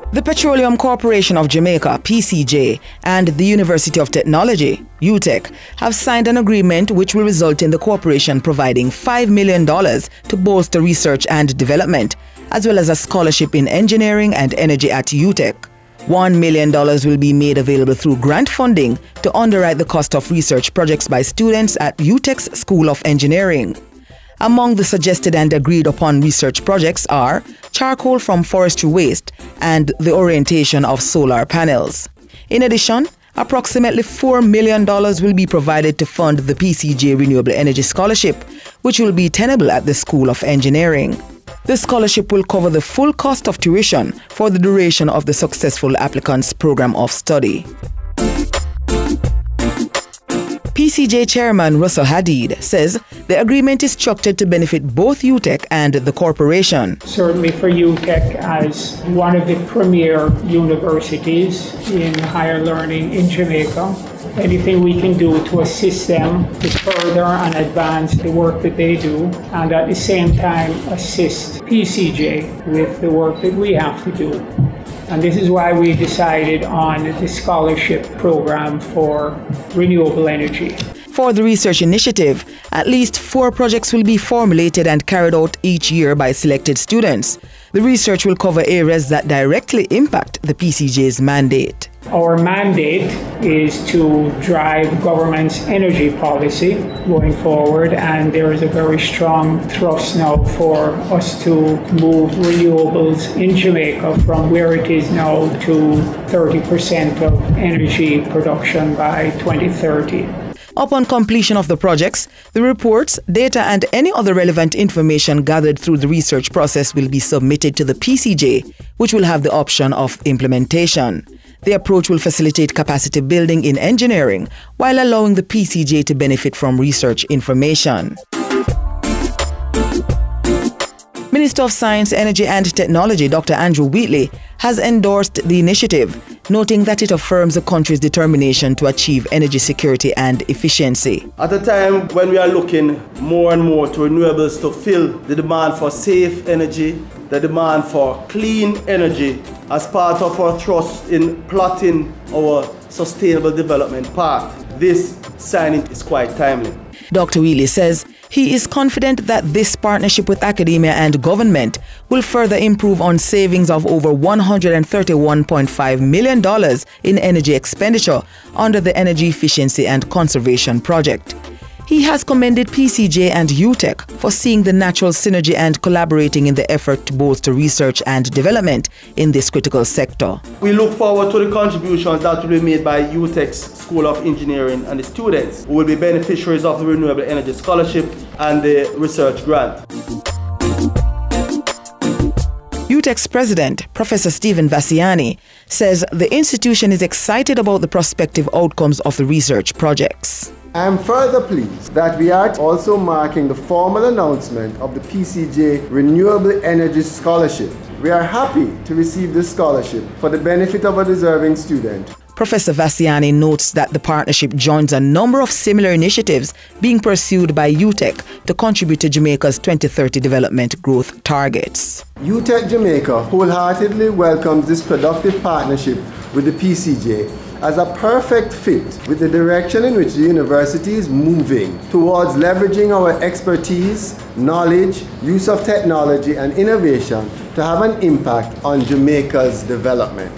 The Petroleum Corporation of Jamaica, PCJ, and the University of Technology, UTech, have signed an agreement which will result in the corporation providing $5 million to bolster research and development, as well as a scholarship in engineering and energy at UTech. $1 million will be made available through grant funding to underwrite the cost of research projects by students at UTech's School of Engineering. Among the suggested and agreed upon research projects are charcoal from forestry waste and the orientation of solar panels. In addition, approximately $4 million will be provided to fund the PCJ Renewable Energy Scholarship, which will be tenable at the School of Engineering. The scholarship will cover the full cost of tuition for the duration of the successful applicant's program of study. PCJ Chairman Russell Hadid says the agreement is structured to benefit both UTech and the corporation. Certainly for UTech, as one of the premier universities in higher learning in Jamaica, anything we can do to assist them to further and advance the work that they do, and at the same time assist PCJ with the work that we have to do. And this is why we decided on the scholarship program for renewable energy. For the research initiative, at least 4 projects will be formulated and carried out each year by selected students. The research will cover areas that directly impact the PCJ's mandate. Our mandate is to drive government's energy policy going forward, and there is a very strong thrust now for us to move renewables in Jamaica from where it is now to 30% of energy production by 2030. Upon completion of the projects, the reports, data and any other relevant information gathered through the research process will be submitted to the PCJ, which will have the option of implementation. The approach will facilitate capacity building in engineering while allowing the PCJ to benefit from research information. Minister of Science, Energy and Technology Dr. Andrew Wheatley has endorsed the initiative, noting that it affirms the country's determination to achieve energy security and efficiency. At a time when we are looking more and more to renewables to fill the demand for safe energy, the demand for clean energy as part of our thrust in plotting our sustainable development path, this signing is quite timely. Dr. Wheatley says he is confident that this partnership with academia and government will further improve on savings of over $131.5 million in energy expenditure under the Energy Efficiency and Conservation Project. He has commended PCJ and UTech for seeing the natural synergy and collaborating in the effort to bolster research and development in this critical sector. We look forward to the contributions that will be made by UTech's School of Engineering and the students who will be beneficiaries of the Renewable Energy Scholarship and the research grant. UTech's president, Professor Stephen Vassiani, says the institution is excited about the prospective outcomes of the research projects. I am further pleased that we are also marking the formal announcement of the PCJ Renewable Energy Scholarship. We are happy to receive this scholarship for the benefit of a deserving student. Professor Vassiani notes that the partnership joins a number of similar initiatives being pursued by UTech to contribute to Jamaica's 2030 development growth targets. UTech Jamaica wholeheartedly welcomes this productive partnership with the PCJ as a perfect fit with the direction in which the university is moving towards leveraging our expertise, knowledge, use of technology and innovation to have an impact on Jamaica's development.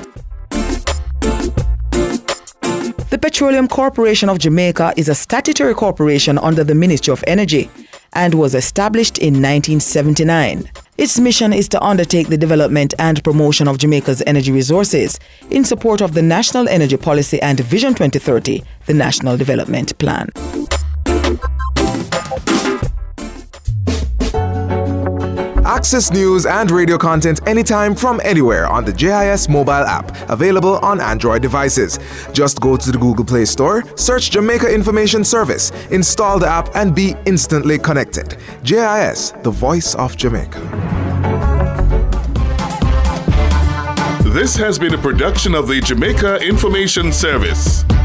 The Petroleum Corporation of Jamaica is a statutory corporation under the Ministry of Energy and was established in 1979. Its mission is to undertake the development and promotion of Jamaica's energy resources in support of the National Energy Policy and Vision 2030, the National Development Plan. Access news and radio content anytime from anywhere on the JIS mobile app, available on Android devices. Just go to the Google Play Store, search Jamaica Information Service, install the app and be instantly connected. JIS, the voice of Jamaica. This has been a production of the Jamaica Information Service.